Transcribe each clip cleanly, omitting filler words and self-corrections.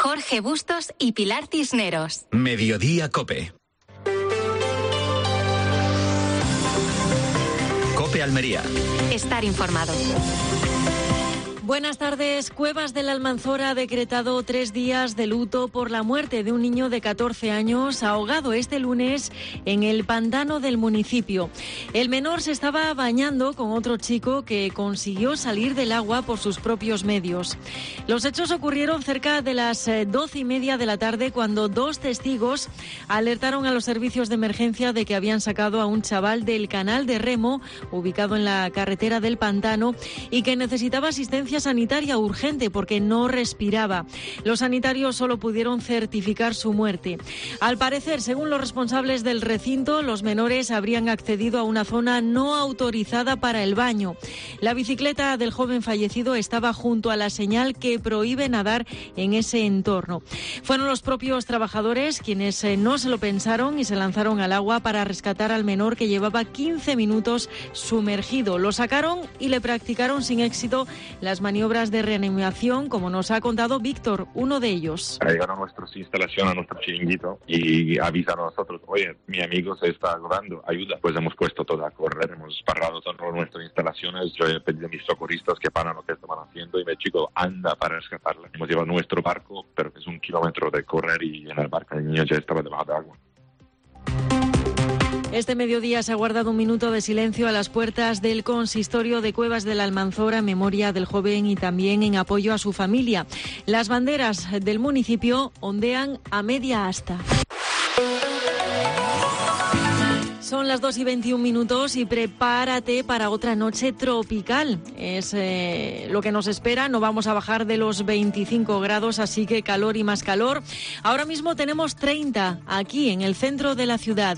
Jorge Bustos y Pilar Cisneros. Mediodía COPE. COPE Almería. Estar informado. Buenas tardes. Cuevas de la Almanzora ha decretado 3 días de luto por la muerte de un niño de 14 años ahogado este lunes en el pantano del municipio. El menor se estaba bañando con otro chico que consiguió salir del agua por sus propios medios. Los hechos ocurrieron cerca de las 12:30 de la tarde cuando 2 testigos alertaron a los servicios de emergencia de que habían sacado a un chaval del canal de remo ubicado en la carretera del pantano y que necesitaba asistencia sanitaria urgente porque no respiraba. Los sanitarios solo pudieron certificar su muerte. Al parecer, según los responsables del recinto, los menores habrían accedido a una zona no autorizada para el baño. La bicicleta del joven fallecido estaba junto a la señal que prohíbe nadar en ese entorno. Fueron los propios trabajadores quienes no se lo pensaron y se lanzaron al agua para rescatar al menor que llevaba 15 minutos sumergido. Lo sacaron y le practicaron sin éxito las maniobras de reanimación, como nos ha contado Víctor, uno de ellos. Llegaron a nuestra instalación, a nuestro chiringuito, y avisaron a nosotros, oye, mi amigo se está ahogando, ayuda. Pues hemos puesto todo a correr, hemos parado todas nuestras instalaciones, yo he pedido a mis socorristas que paran lo que estaban haciendo y me chico, anda para rescatarle. Hemos llevado nuestro barco, pero que es 1 kilómetro de correr y en el barco el niño ya estaba debajo de agua. Este mediodía se ha guardado un minuto de silencio a las puertas del consistorio de Cuevas de la Almanzora en memoria del joven y también en apoyo a su familia. Las banderas del municipio ondean a media asta. Son las 2:21 y prepárate para otra noche tropical. Es lo que nos espera. No vamos a bajar de los 25 grados, así que calor y más calor. Ahora mismo tenemos 30 aquí en el centro de la ciudad.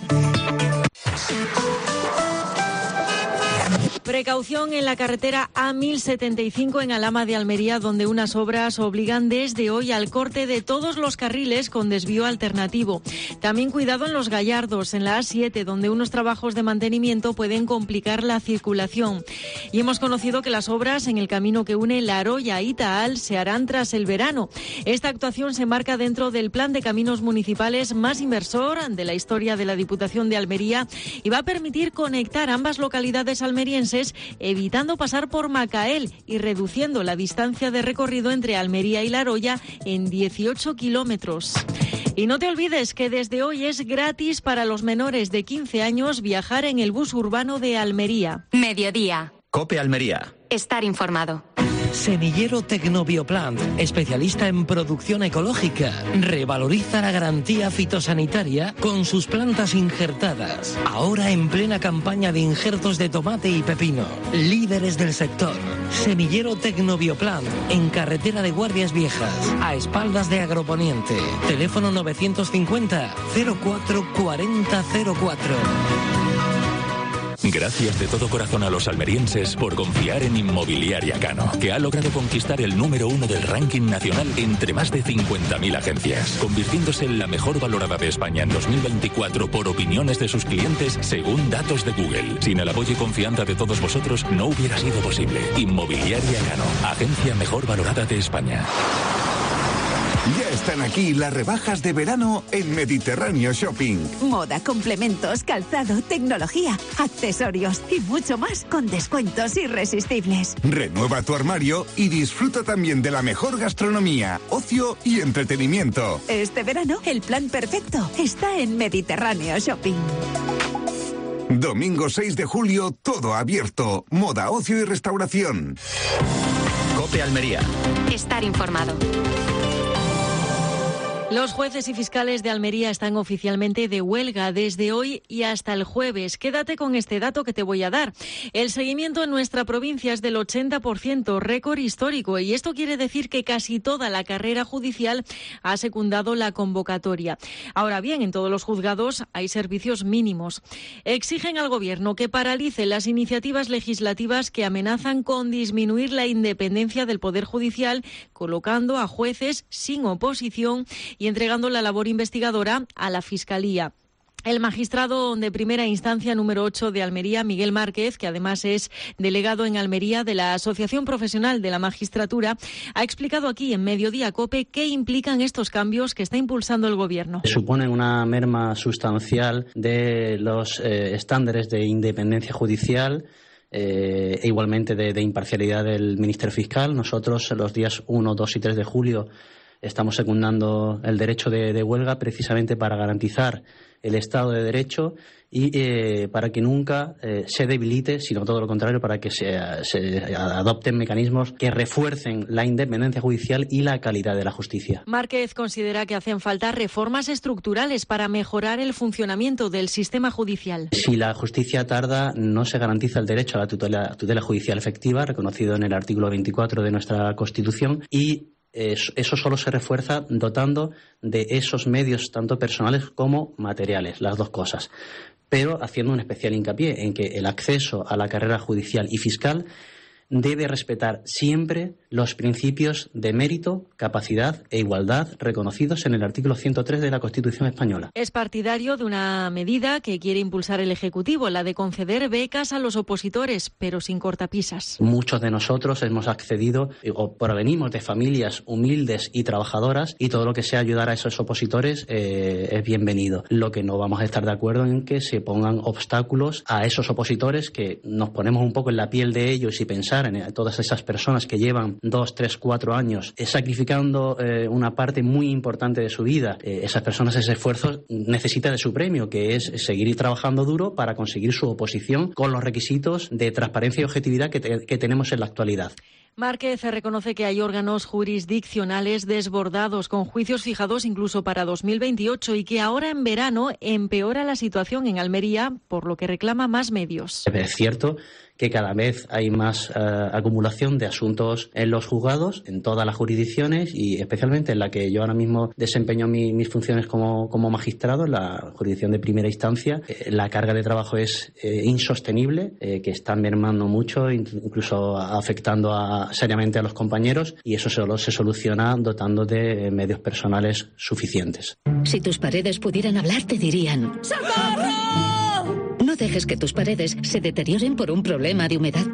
Precaución en la carretera A1075 en Alhama de Almería, donde unas obras obligan desde hoy al corte de todos los carriles con desvío alternativo. También cuidado en Los Gallardos, en la A7, donde unos trabajos de mantenimiento pueden complicar la circulación. Y hemos conocido que las obras en el camino que une La Aroya y Taal se harán tras el verano. Esta actuación se marca dentro del plan de caminos municipales más inversor de la historia de la Diputación de Almería y va a permitir conectar ambas localidades almerienses, evitando pasar por Macael y reduciendo la distancia de recorrido entre Almería y La Aroya en 18 kilómetros. Y no te olvides que desde hoy es gratis para los menores de 15 años viajar en el bus urbano de Almería. Mediodía. COPE Almería. Estar informado. Semillero Tecnobioplant, especialista en producción ecológica, revaloriza la garantía fitosanitaria con sus plantas injertadas. Ahora en plena campaña de injertos de tomate y pepino. Líderes del sector. Semillero Tecnobioplant, en carretera de Guardias Viejas, a espaldas de Agroponiente. Teléfono 950 04 40 04. Gracias de todo corazón a los almerienses por confiar en Inmobiliaria Cano, que ha logrado conquistar el número 1 del ranking nacional entre más de 50.000 agencias, convirtiéndose en la mejor valorada de España en 2024 por opiniones de sus clientes según datos de Google. Sin el apoyo y confianza de todos vosotros no hubiera sido posible. Inmobiliaria Cano, agencia mejor valorada de España. Ya están aquí las rebajas de verano en Mediterráneo Shopping. Moda, complementos, calzado, tecnología, accesorios y mucho más con descuentos irresistibles. Renueva tu armario y disfruta también de la mejor gastronomía, ocio y entretenimiento. Este verano el plan perfecto está en Mediterráneo Shopping. Domingo 6 de julio, todo abierto. Moda, ocio y restauración. COPE Almería. Estar informado. Los jueces y fiscales de Almería están oficialmente de huelga desde hoy y hasta el jueves. Quédate con este dato que te voy a dar. El seguimiento en nuestra provincia es del 80%, récord histórico, y esto quiere decir que casi toda la carrera judicial ha secundado la convocatoria. Ahora bien, en todos los juzgados hay servicios mínimos. Exigen al Gobierno que paralice las iniciativas legislativas que amenazan con disminuir la independencia del Poder Judicial, colocando a jueces sin oposición y entregando la labor investigadora a la Fiscalía. El magistrado de primera instancia número 8 de Almería, Miguel Márquez, que además es delegado en Almería de la Asociación Profesional de la Magistratura, ha explicado aquí en Mediodía COPE qué implican estos cambios que está impulsando el Gobierno. Suponen una merma sustancial de los estándares de independencia judicial e igualmente de imparcialidad del Ministerio Fiscal. Nosotros los días 1, 2 y 3 de julio estamos secundando el derecho de huelga precisamente para garantizar el Estado de Derecho y para que nunca se debilite, sino todo lo contrario, para que se adopten mecanismos que refuercen la independencia judicial y la calidad de la justicia. Márquez considera que hacen falta reformas estructurales para mejorar el funcionamiento del sistema judicial. Si la justicia tarda, no se garantiza el derecho a la tutela judicial efectiva, reconocido en el artículo 24 de nuestra Constitución, y eso solo se refuerza dotando de esos medios tanto personales como materiales, las dos cosas, pero haciendo un especial hincapié en que el acceso a la carrera judicial y fiscal debe respetar siempre los principios de mérito, capacidad e igualdad reconocidos en el artículo 103 de la Constitución española. Es partidario de una medida que quiere impulsar el Ejecutivo, la de conceder becas a los opositores, pero sin cortapisas. Muchos de nosotros hemos accedido o provenimos de familias humildes y trabajadoras, y todo lo que sea ayudar a esos opositores es bienvenido. Lo que no vamos a estar de acuerdo en que se pongan obstáculos a esos opositores, que nos ponemos un poco en la piel de ellos y pensar en todas esas personas que llevan 2, 3, 4 años sacrificando una parte muy importante de su vida. Esas personas, ese esfuerzo necesita de su premio, que es seguir trabajando duro para conseguir su oposición con los requisitos de transparencia y objetividad que tenemos en la actualidad. Márquez reconoce que hay órganos jurisdiccionales desbordados, con juicios fijados incluso para 2028, y que ahora en verano empeora la situación en Almería, por lo que reclama más medios. Es cierto que cada vez hay más acumulación de asuntos en los juzgados, en todas las jurisdicciones, y especialmente en la que yo ahora mismo desempeño mis funciones como magistrado, en la jurisdicción de primera instancia. La carga de trabajo es insostenible, que está mermando mucho, incluso afectando seriamente a los compañeros, y eso solo se soluciona dotando de medios personales suficientes. Si tus paredes pudieran hablar, te dirían: ¡socorro! No dejes que tus paredes se deterioren por un problema de humedad.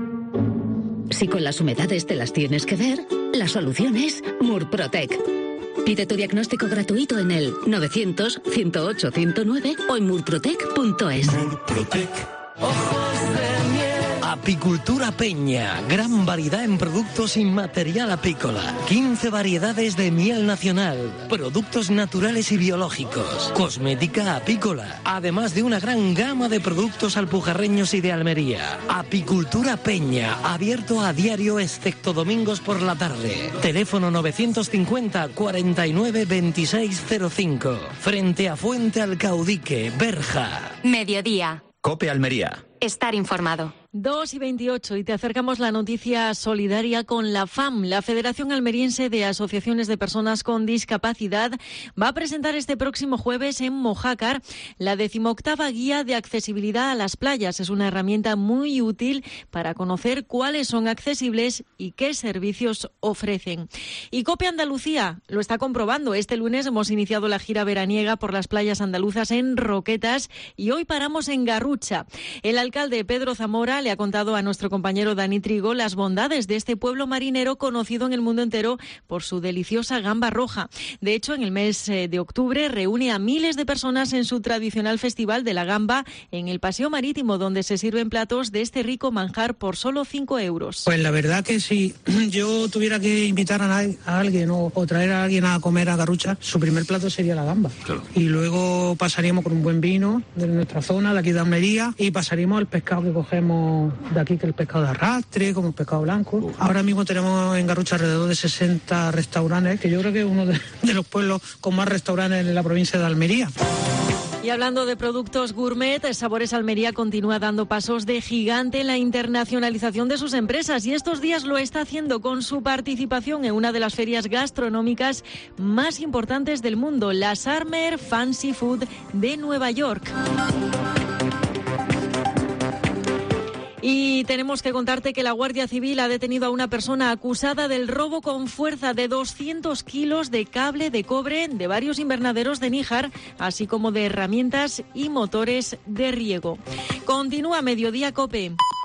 Si con las humedades te las tienes que ver, la solución es Murprotec. Pide tu diagnóstico gratuito en el 900-108-109 o en murprotec.es. Murprotec. Ojos de miel. Apicultura Peña, gran variedad en productos sin material apícola, 15 variedades de miel nacional, productos naturales y biológicos, cosmética apícola, además de una gran gama de productos alpujarreños y de Almería. Apicultura Peña, abierto a diario excepto domingos por la tarde. Teléfono 950 49 2605, frente a Fuente Alcaudique, Berja. Mediodía. COPE Almería. Estar informado. 2:28 y te acercamos la noticia solidaria con la FAM. La Federación Almeriense de Asociaciones de Personas con Discapacidad va a presentar este próximo jueves en Mojácar la 18ª Guía de Accesibilidad a las Playas. Es una herramienta muy útil para conocer cuáles son accesibles y qué servicios ofrecen. Y COPE Andalucía lo está comprobando. Este lunes hemos iniciado la gira veraniega por las playas andaluzas en Roquetas y hoy paramos en Garrucha. El alcalde Pedro Zamora le ha contado a nuestro compañero Dani Trigo las bondades de este pueblo marinero conocido en el mundo entero por su deliciosa gamba roja. De hecho, en el mes de octubre reúne a miles de personas en su tradicional festival de la gamba en el Paseo Marítimo, donde se sirven platos de este rico manjar por solo 5 euros. Pues la verdad que si yo tuviera que invitar a alguien o traer a alguien a comer a Garrucha, su primer plato sería la gamba. Claro. Y luego pasaríamos con un buen vino de nuestra zona, de aquí de Almería, y pasaríamos al pescado que cogemos de aquí, que es el pescado de arrastre, como el pescado blanco. Ahora mismo tenemos en Garrucha alrededor de 60 restaurantes, que yo creo que es uno de los pueblos con más restaurantes en la provincia de Almería. Y hablando de productos gourmet, Sabores Almería continúa dando pasos de gigante en la internacionalización de sus empresas, y estos días lo está haciendo con su participación en una de las ferias gastronómicas más importantes del mundo, la Summer Fancy Food de Nueva York. Y tenemos que contarte que la Guardia Civil ha detenido a una persona acusada del robo con fuerza de 200 kilos de cable de cobre de varios invernaderos de Níjar, así como de herramientas y motores de riego. Continúa Mediodía COPE.